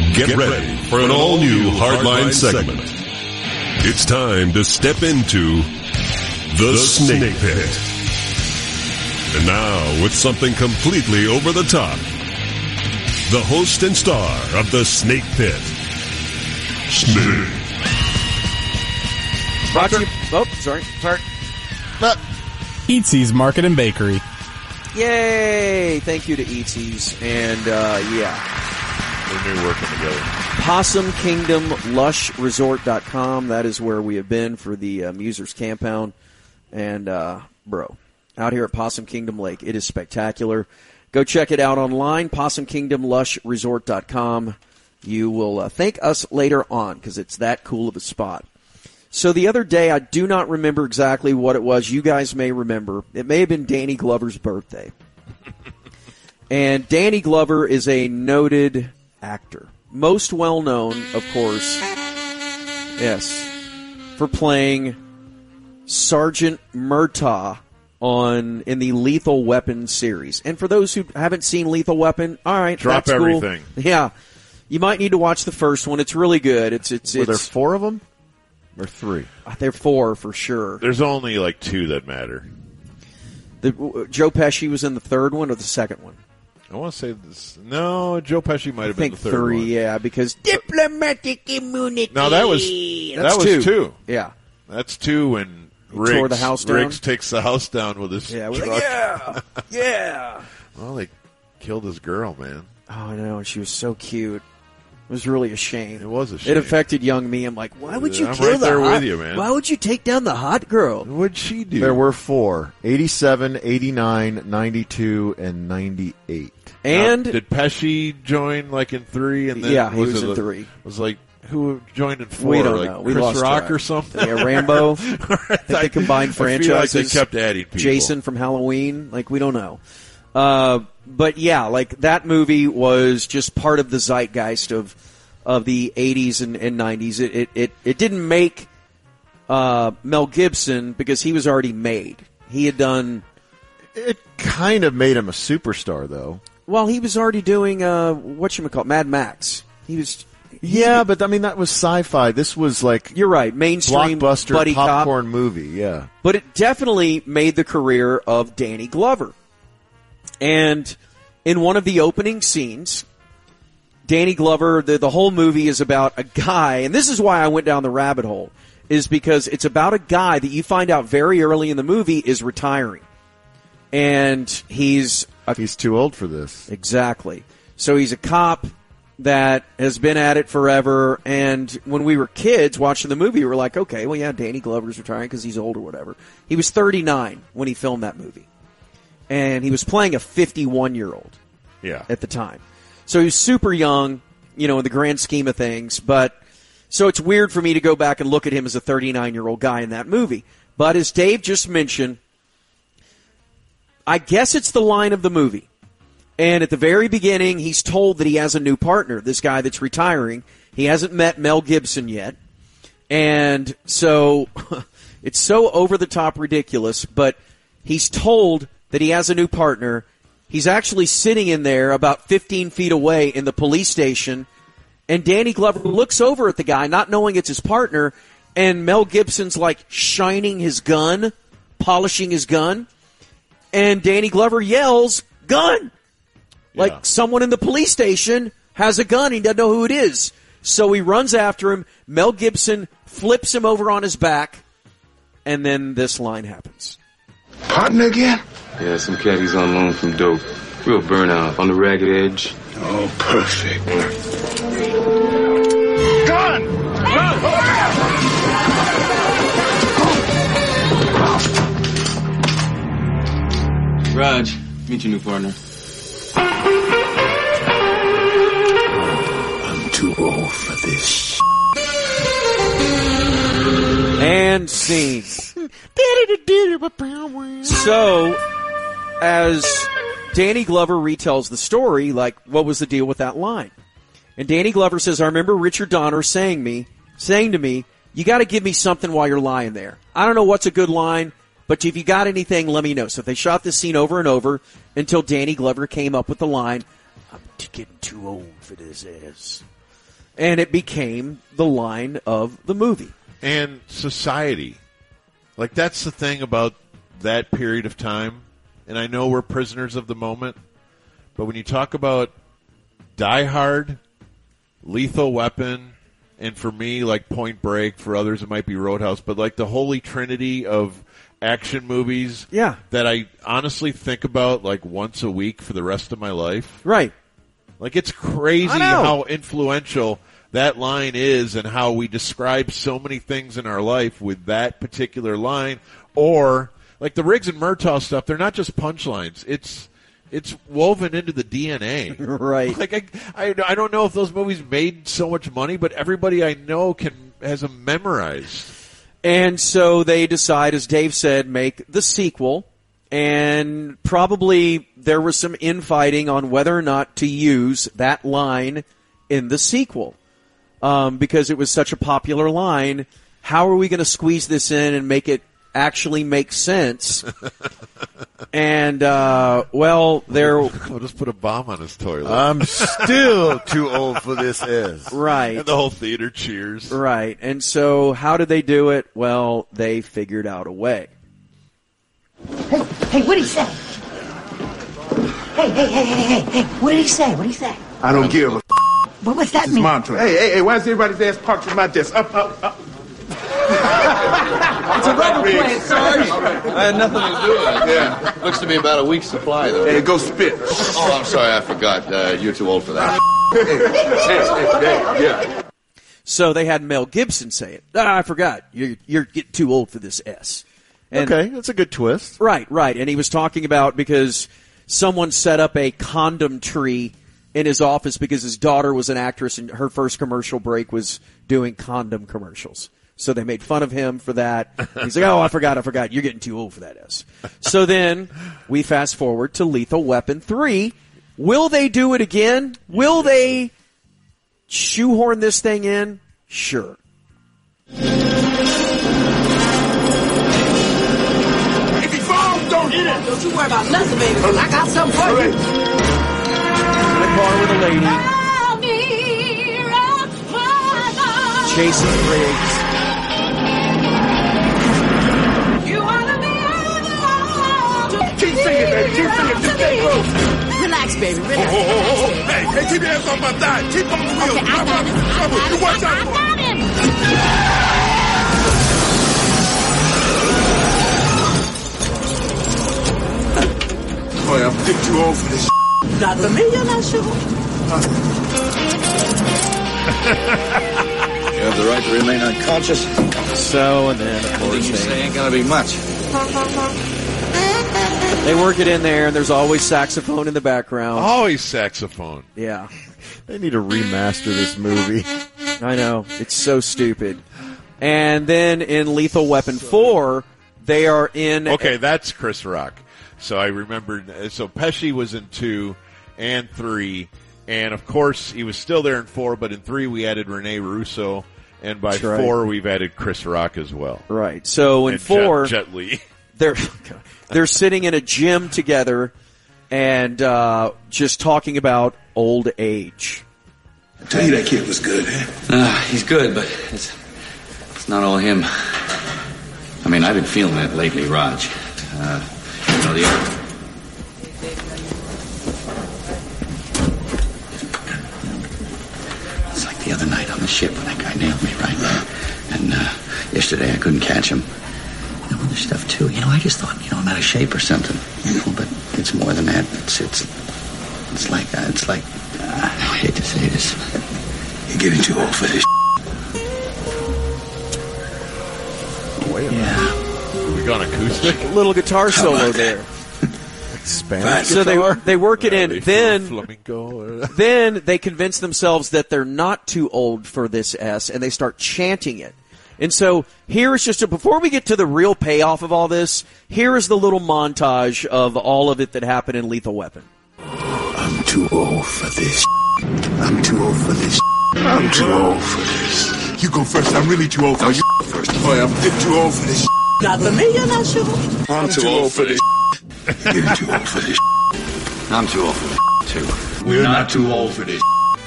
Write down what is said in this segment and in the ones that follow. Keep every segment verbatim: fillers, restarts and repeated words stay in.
Get ready for an all-new Hardline segment. It's time to step into the Snake Pit. And now, with something completely over the top, the host and star of the Snake Pit, Snake. Brought to you, oh, sorry, sorry. Uh, Eatsy's Market and Bakery. Yay! Thank you to Eatsy's, and uh, yeah. We're new working together. Possum Kingdom Lush Resort dot com. That is where we have been for the uh, Musers Campound. And, uh, bro, out here at Possum Kingdom Lake, it is spectacular. Go check it out online, Possum Kingdom Lush Resort dot com. You will uh, thank us later on because it's that cool of a spot. So the other day, I do not remember exactly what it was. You guys may remember. It may have been Danny Glover's birthday. And Danny Glover is a noted actor. Most well known, of course, yes, for playing Sergeant Murtaugh on in the Lethal Weapon series. And for those who haven't seen Lethal Weapon, all right, drop that's cool. everything. Yeah, you might need to watch the first one. It's really good. It's it's. Were it's there four of them or three? There are four for sure. There's only like two that matter. The, uh, Joe Pesci was in the third one or the second one? I want to say this. No, Joe Pesci might have I been think the third three, one. yeah, because diplomatic immunity. No, that was That's that was two. two. Yeah, that's two. When Riggs, tore the house down? Riggs takes the house down with his yeah, truck. like, yeah, yeah. Well, they killed his girl, man. Oh, I know. She was so cute. It was really a shame. It was a shame. It affected young me. I'm like, why would you I'm kill right the there hot? with you, man. Why would you take down the hot girl? What'd she do? There were four. eighty-seven, eighty-nine, ninety-two, and ninety-eight. And now, did Pesci join like in three? And then yeah, he was, was it in a, three. Was like who joined in four? We don't like know. We Chris lost Rock track. or something? Yeah, Rambo. I think they combined franchises. I feel like they kept adding people. Jason from Halloween. Like, we don't know. Uh, but yeah, like that movie was just part of the zeitgeist of of the eighties and, and nineties. It, it it it didn't make uh, Mel Gibson because he was already made. He had done. It kind of made him a superstar, though. Well, he was already doing uh, whatchamacallit, Mad Max. He was. He, Yeah, but I mean that was sci-fi. This was like you're right, mainstream blockbuster buddy popcorn cop. movie. Yeah, But it definitely made the career of Danny Glover. And in one of the opening scenes, Danny Glover, the, the whole movie is about a guy, and this is why I went down the rabbit hole, is because it's about a guy that you find out very early in the movie is retiring. And he's a, he's too old for this. Exactly. So he's a cop that has been at it forever, and when we were kids watching the movie, we were like, okay, well, yeah, Danny Glover's retiring because he's old or whatever. He was thirty-nine when he filmed that movie. And he was playing a fifty-one-year-old Yeah. at the time. So he was super young, you know, in the grand scheme of things. But so it's weird for me to go back and look at him as a thirty-nine-year-old guy in that movie. But as Dave just mentioned, I guess it's the line of the movie. And at the very beginning, he's told that he has a new partner, this guy that's retiring. He hasn't met Mel Gibson yet. And so it's so over-the-top ridiculous, but he's told that he has a new partner. He's actually sitting in there about fifteen feet away in the police station, and Danny Glover looks over at the guy, not knowing it's his partner, and Mel Gibson's like shining his gun, polishing his gun, and Danny Glover yells, "Gun!" Like Yeah. someone in the police station has a gun, and he doesn't know who it is. So he runs after him. Mel Gibson flips him over on his back, and then this line happens. Partner again? Yeah, some caddies on loan from dope. Real burnout on the ragged edge. Oh, perfect. Gun! Gun! Raj, meet your new partner. I'm too old for this. And scene. So, as Danny Glover retells the story, like, what was the deal with that line? And Danny Glover says, I remember Richard Donner saying me, saying to me, you got to give me something while you're lying there. I don't know what's a good line, but if you got anything, let me know. So they shot this scene over and over until Danny Glover came up with the line, I'm getting too old for this ass. And it became the line of the movie. And society. Like, that's the thing about that period of time. And I know we're prisoners of the moment. But when you talk about Die Hard, Lethal Weapon, and for me, like Point Break, for others it might be Roadhouse, but like the holy trinity of action movies yeah. that I honestly think about like once a week for the rest of my life. Right. Like, it's crazy how influential that line is and how we describe so many things in our life with that particular line. Or, like the Riggs and Murtaugh stuff, they're not just punchlines. It's it's woven into the D N A. Right. Like, I, I, I don't know if those movies made so much money, but everybody I know can has them memorized. And so they decide, as Dave said, make the sequel. And probably there was some infighting on whether or not to use that line in the sequel. Um, because it was such a popular line. How are we going to squeeze this in and make it actually make sense? And, uh, well, there... I'll just put a bomb on his toilet. I'm still too old for this S. Right. And the whole theater cheers. Right. And so how did they do it? Well, they figured out a way. Hey, hey, what'd he say? Hey, hey, hey, hey, hey, hey, what did he say? What'd he say? I don't give a f***. What, what's that This is mean? Montrose. Hey, hey, hey, why is everybody's ass parked in my desk? Up, up, up. It's a rubber plant, Sarge. I had nothing to do with it. Yeah. Looks to be about a week's supply, though. Hey, go spit. Oh, I'm sorry, I forgot. Uh, you're too old for that. Hey, hey, hey, yeah. So they had Mel Gibson say it. Ah, I forgot. You're, you're getting too old for this S. And, okay, that's a good twist. Right, right. And he was talking about because someone set up a condom tree in his office because his daughter was an actress and her first commercial break was doing condom commercials. So they made fun of him for that. He's like, oh, I forgot, I forgot. You're getting too old for that S. So then we fast forward to Lethal Weapon three. Will they do it again? Will they shoehorn this thing in? Sure. If he falls, don't hit him. Don't you worry about nothing, baby. I got something for you. In a car with a lady. Chasing Riggs. Keep singing, baby. Keep singing. Just stay close. Relax, baby. Relax. Oh, oh, oh, oh. Hey, hey, keep your hands off my thigh. Keep on the wheel. Okay, I got him. I got him. You watch out. I got him. Boy, I'm thick too old for this. Not for me, you're not sure. You have the right to remain unconscious. So, and then, of course, You they, say ain't gonna be much. they work it in there, and there's always saxophone in the background. Always saxophone. Yeah. They need to remaster this movie. I know. It's so stupid. And then in Lethal Weapon four, they are in... Okay, that's Chris Rock. So I remembered. So Pesci was in two and three. And, of course, he was still there in four. But in three, we added Rene Russo. And by That's right. four, we've added Chris Rock as well. Right. So in and four... Jet, Jet Li. They're, they're sitting in a gym together and uh, just talking about old age. I tell you that kid was good, eh? Uh, he's good, but it's it's not all him. I mean, I've been feeling that lately, Raj. Uh, you know, the other... It's like the other night on the ship when that guy nailed me, right? And uh, yesterday I couldn't catch him. You know, other stuff too. You know, I just thought, you know, I'm out of shape or something. You know, but it's more than that. It's it's it's like uh, it's like uh, I hate to say this. You're getting too old for this. Wait a Yeah. We gone acoustic? A little guitar solo there. Spanish. So they they work it in. Then Flamenco. then they convince themselves that they're not too old for this S, and they start chanting it. And so here is just a, before we get to the real payoff of all this, here is the little montage of all of it that happened in Lethal Weapon. I'm too old for this. I'm too old for this. I'm too old for this. You go first. I'm really too old for this. You first. Boy, I'm thick too old for this. Not for me, you're not sure. I'm too old for this. You're too old for this. I'm too old for this too. We're not too old for this.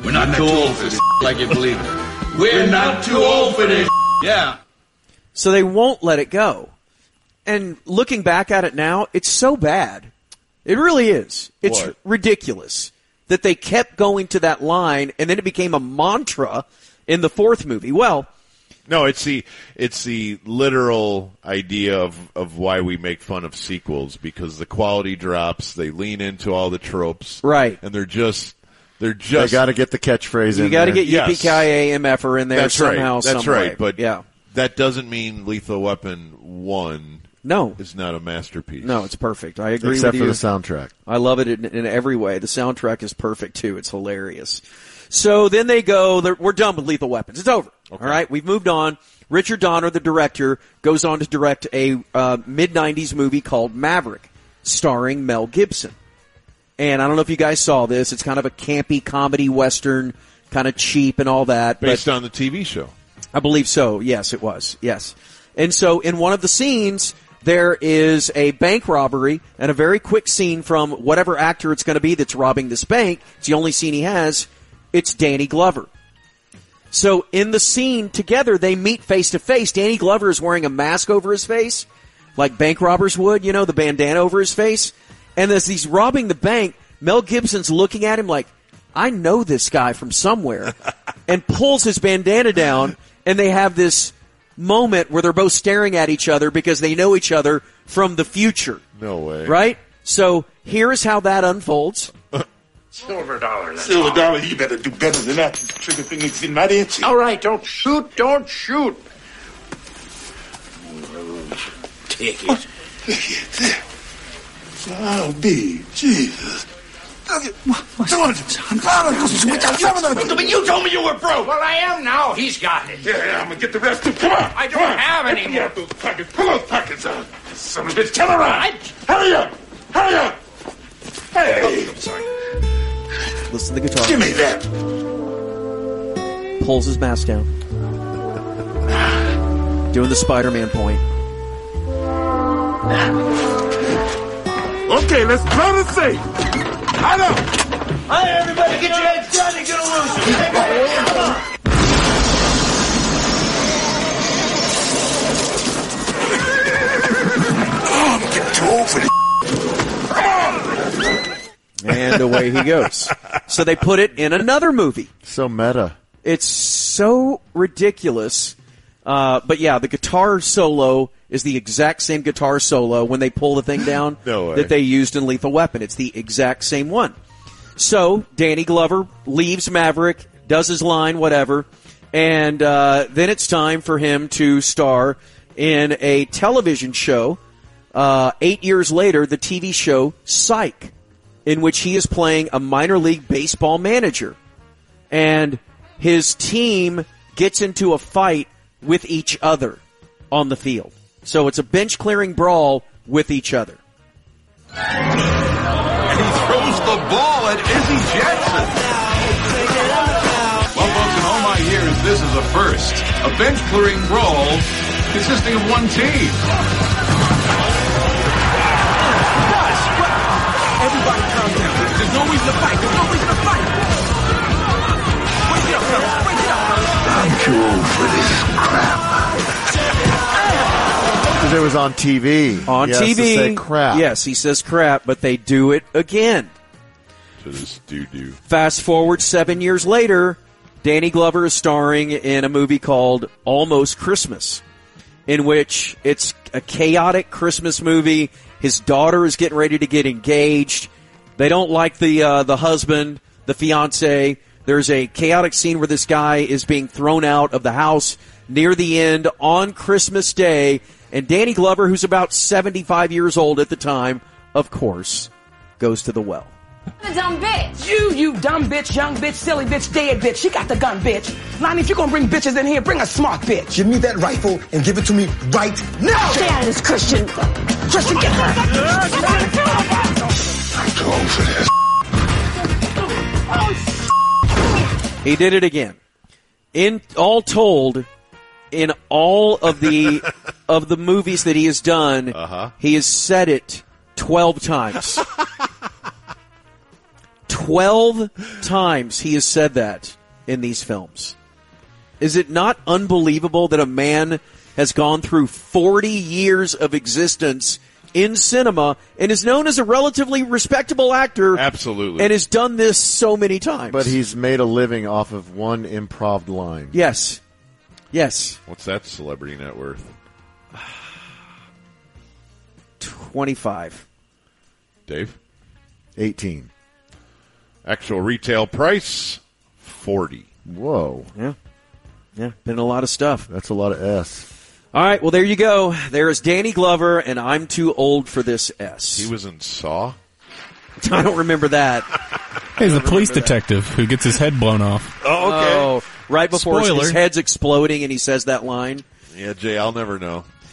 We're not too old for this like you believe it. We're not too old for this. Yeah. So they won't let it go. And looking back at it now, it's so bad. It really is. It's What? ridiculous that they kept going to that line, and then it became a mantra in the fourth movie. Well, No, it's the it's the literal idea of, of why we make fun of sequels, because the quality drops. They lean into all the tropes, right? And they're just they're They just got to get the catchphrase you in got to there. get Yes. Yippee-ki-yay M F-er in there That's somehow, right. That's some way. right. But yeah. that doesn't mean Lethal Weapon one No. is not a masterpiece. No, it's perfect. I agree Except with for you. the soundtrack. I love it in, in every way. The soundtrack is perfect, too. It's hilarious. So then they go, they're- we're done with Lethal Weapons. It's over. Okay. All right? We've moved on. Richard Donner, the director, goes on to direct a uh, mid nineties movie called Maverick, starring Mel Gibson. And I don't know if you guys saw this. It's kind of a campy comedy western, kind of cheap and all that. Based but on the T V show. I believe so. Yes, it was. Yes. And so in one of the scenes, there is a bank robbery and a very quick scene from whatever actor it's going to be that's robbing this bank. It's the only scene he has. It's Danny Glover. So in the scene together, they meet face to face. Danny Glover is wearing a mask over his face, like bank robbers would, you know, the bandana over his face. And as he's robbing the bank, Mel Gibson's looking at him like, I know this guy from somewhere, and pulls his bandana down, and they have this moment where they're both staring at each other because they know each other from the future. No way. Right? So here is how that unfolds. Silver dollar. Silver dollar, you better do better than that. The trigger finger is getting mighty itchy. All right, don't shoot, don't shoot. Take it. I'll be. Jesus. Look at what? But you told me you were broke. Well, I am now. He's got it. Yeah, yeah, I'm gonna get the rest too. Come on. I don't Come on. have any Pull more. out those pockets. Pull those pockets out. Son of a bitch, come around. Hurry up. Hurry up. Hey. I'm sorry. Listen to the guitar. Give me that. Pulls his mask down. Doing the Spider-Man point. Okay, let's play the safe. I know. Hi, everybody. Get your heads down. You're going to lose. Come on. Oh, I'm getting too old for this. And away he goes. So they put it in another movie. So meta. It's so ridiculous. Uh, but yeah, the guitar solo is the exact same guitar solo when they pull the thing down No way. that they used in Lethal Weapon. It's the exact same one. So Danny Glover leaves Maverick, does his line, whatever, and uh, then it's time for him to star in a television show. Uh, eight years later, the T V show Psych, in which he is playing a minor league baseball manager. And his team gets into a fight with each other on the field. So it's a bench-clearing brawl with each other. And he throws the ball at Izzy Jackson. Well, folks, in all my years, this is a first. A bench-clearing brawl consisting of one team. Everybody calm down. There's no reason to fight. There's no reason to fight. Wake it up, fellas. Wake it up. I'm too old for this crap. Because it was on T V. On He has T V, to say crap. yes, he says crap, but they do it again. To this doo-doo. Fast forward seven years later, Danny Glover is starring in a movie called Almost Christmas, in which it's a chaotic Christmas movie. His daughter is getting ready to get engaged. They don't like the uh, the husband, the fiance. There's a chaotic scene where this guy is being thrown out of the house near the end on Christmas Day. And Danny Glover, who's about seventy-five years old at the time, of course, goes to the well. A dumb bitch. You, you dumb bitch, young bitch, silly bitch, dead bitch. She got the gun, bitch. Lonnie, if you're gonna bring bitches in here, bring a smart bitch. Give me that rifle and give it to me right now. Stay out of this, Christian. Christian, get her. I'm too old for this. He did it again. In all told, in all of the of the movies that he has done, Uh-huh. he has said it twelve times. Twelve times he has said that in these films. Is it not unbelievable that a man has gone through forty years of existence in cinema and is known as a relatively respectable actor? Absolutely. And has done this so many times. But he's made a living off of one improv line. Yes. Yes. What's that celebrity net worth? twenty-five. Dave? eighteen. Actual retail price, forty. Whoa. Yeah. Yeah, been a lot of stuff. That's a lot of S. All right, well, there you go. There is Danny Glover, and I'm too old for this S. He was in Saw? I don't remember that. He's a police detective who gets his head blown off. Oh, okay. Oh, right before Spoiler. his head's exploding and he says that line. Yeah, Jay, I'll never know.